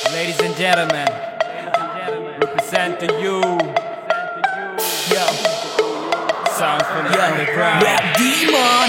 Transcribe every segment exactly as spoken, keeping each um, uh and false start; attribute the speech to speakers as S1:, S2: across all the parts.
S1: Ladies and gentlemen, represent to you. Yo, sounds from the underground.
S2: Rap demon.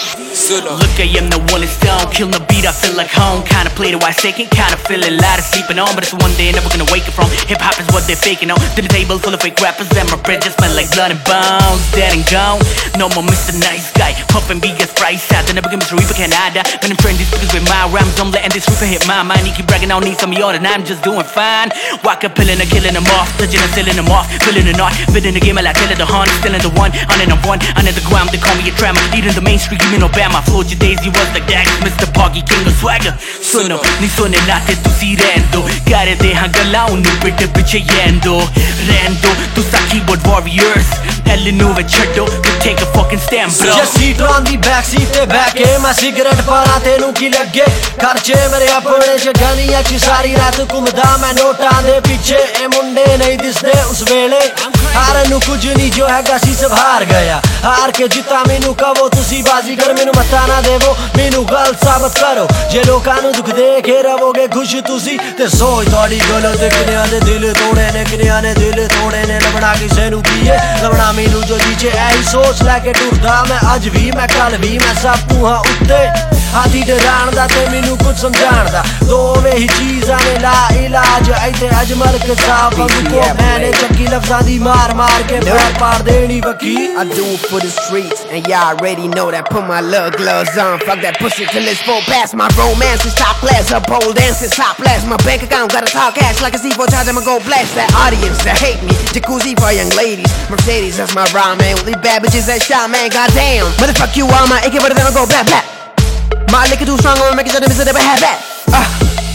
S2: Look, I am the one that's down, killing the beat, I feel like home. Kinda played it while shaking, kinda feeling light of sleeping on. But it's one day never gonna wake it from. Hip hop is what they're faking on. To the table full of fake rappers, and my bread just smell like blood and bones. Dead and gone, no more Mister Nice Guy. Puffin' biggest price out, they never give Mister Reaper, can I die? But I'm friendly speakers with my rhymes, I'm letting this reaper hit my mind. He keep bragging, I don't need some of y'all, and I'm just doing fine. Walk up, pillin' and killing them off, touching and selling them off, filling the knot, fitting the game, I like killing the hunt, still in the one, on and I'm one, under the ground, they call me a trammer. Eating the mainstream, you know, Obama. Float your days, he was like that, Mister Poggy, king of swagger. Suno, ni suonellate tu si rendo, gare de hangalau nu bitte biche yendo. Rendo, tu sa keyboard warriors, Elinu e chaddo, to take a fucking stand, bro.
S3: Just seat on the back seat te back ke मैं cigarette पाना तेनू की लगे खर्चे मेरे अपने च गनिया च सारी रात घुमदा मैं नोटां दे पीछे ए मुंडे नहीं दिसदे उस वेले हार नू कुछ नहीं जो हैगा सी सब हार गया हार के जिता मैनू कहो तुसी बाजीगर मैनू मत्ता ना देवो मैनू गलत साबित करो जे लोकां नू दुख दे के रहोगे खुश तुसी ते सोच थोड़ी गलत किनिया दे दिल तोड़े ने किनिया ने दिल तोड़े ने लबड़ा किसे नू कीए लबड़ा मैनू जो दीजे ऐही सोच लैके टुरदा मैं अज भी मैं कल भी मैं सब तू हां उत्ते आधी डराण दा ते मैनू कुछ समझाण दा दोवें ही चीज़ां ने ला इलाज ऐते अजमल के साफ को मैंने चक्की लफ्ज़ां दी मार मार के पैर पार देनी वकी
S4: I do it for the streets, and y'all already know that. Put my love gloves on, fuck that pussy till it's full past. My romance is top class, up pole dance is top class. My bank account gotta talk cash like a C four charge, I'ma go blast that audience that hate me. Jacuzzi for young ladies, Mercedes, that's my rhyme, man. Only bad bitches that shot, man, goddamn. Motherfuck you all, my A K, but then I go blah blah. My liquor too strong, I'ma make it sure the bitches never have that. Uh.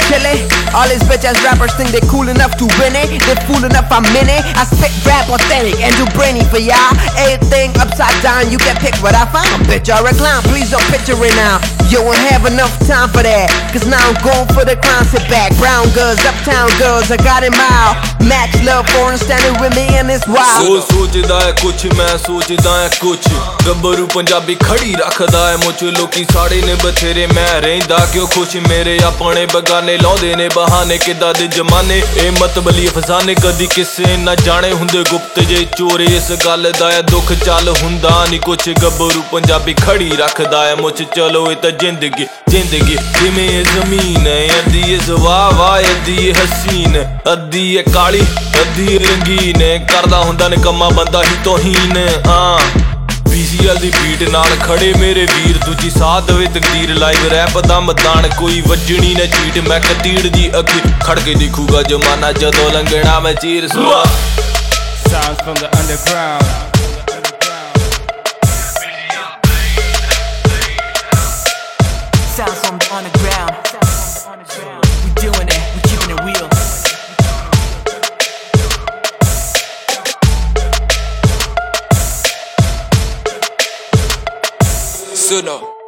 S4: All these bitch ass rappers think they cool enough to win it. They fool enough, I'm in it. I spit rap authentic and do brainy for y'all. Everything upside down, you can pick what I found. Bitch, you're a clown, please don't picture it now. You won't have enough time for that, cause now I'm going for the crown. Sit back, brown girls, uptown girls, I got it mild. Max love foreign standing with me and it's wild.
S5: So सोचदा है कुछ मैं सोचदा है कुछ गब्बरू पंजाबी खड़ी रखदा है मुझ लोकी साड़े ने बथेरे मैं रहंदा क्यों खुश मेरे अपने बगाने लाउंदे ने बहाने किदा दे जमाने ए मतबली फसाने कदी किसे ना जाने हुंदे गुप्त जे चोरे इस गल दा दुख चल हुंदा नहीं कुछ गब्बरू पंजाबी खड़ी रखदा है मुझ चलो ए ते जिंदगी जिंदगी जिमें जमीन है अद्धी जवा वा अद्धी हसीन अद्धी काली अद्धी रंगीन करदा हुंदा निकम्मा बंदा ही तौहीन आ B C L दी बीट नाल खड़े मेरे वीर दूजी साथ दवे तकदीर लाइव रैप दा मैदान कोई वजनी न चीट मैं कतीड़ दी अखी खड़ के दिखूगा जमाना जदों लंघना मैं चीर सुआ
S1: Sounds from the underground.
S2: Sounds from the underground. We doing it, we keeping it real.
S6: Suno.